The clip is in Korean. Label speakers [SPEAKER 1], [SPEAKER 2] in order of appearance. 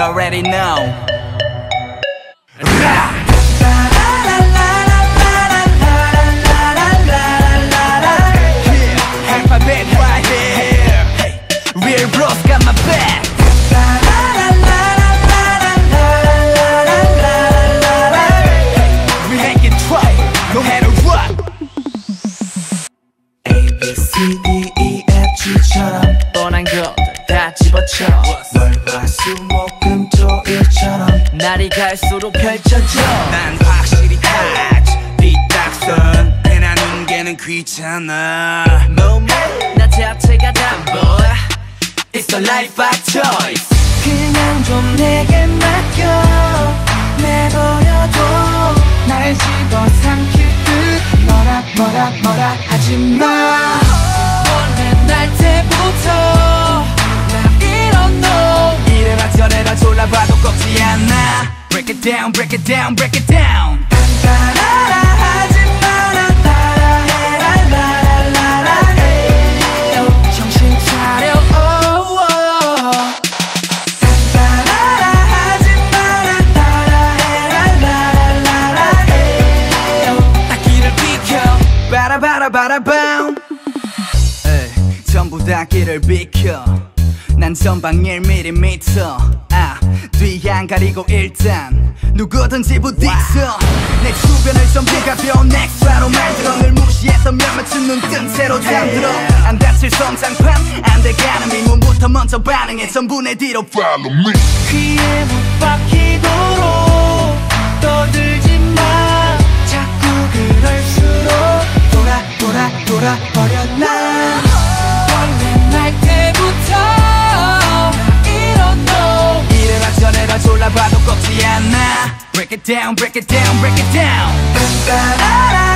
[SPEAKER 1] already know. Alphabet right here. Real bros got my back. We ain't get trouble, no matter what.
[SPEAKER 2] A, B, C, D, E, F, G처럼
[SPEAKER 1] 뻔한 것들 다 집어쳐.
[SPEAKER 2] 월화수목금토일처럼
[SPEAKER 1] 날이 갈수록 펼쳐져.
[SPEAKER 3] 난 확실히 하지 뒷딱선 배나 눈개는 귀찮아.
[SPEAKER 1] 나 자체가 담보야. It's the life I choice.
[SPEAKER 2] 그냥 좀 내게 맡겨 내버려둬 날 집어삼킬 듯 뭐라 하지마
[SPEAKER 1] 원래 날 때부터 나 이런 너 이래라 저래라 졸라봐도 꺾지 않아. Break it down, break it down, break it down.
[SPEAKER 2] 따라라 하지마 나 따라해라 라라라라 에이 정신 차려 따라라 하지마 나 따라해라 라라라라 에이
[SPEAKER 1] 딱 길을 비켜. 바라바라바라밤. 전부 다 길을 비켜. 난 전방 1mm. 뒤 안 가리고 일단 누구든지 부딪혀. 내 주변을 전부 가벼운 엑스트라로 만들어. 늘 무시했던 몇몇은 눈뜬 채로 잠들어. 안 다칠 성장판 안 돼가는 미문부터 먼저 반응해. 전부 내 뒤로 follow me.
[SPEAKER 2] 귀에 못 박히도록 떠들지 마 자꾸 그럴수록 돌아 버려 나
[SPEAKER 1] 원래 날 때부터 나 이런 너 이래라 저래라 졸라봐도 꺾지 않아. Break it down, break it down, break it down.
[SPEAKER 2] 따라라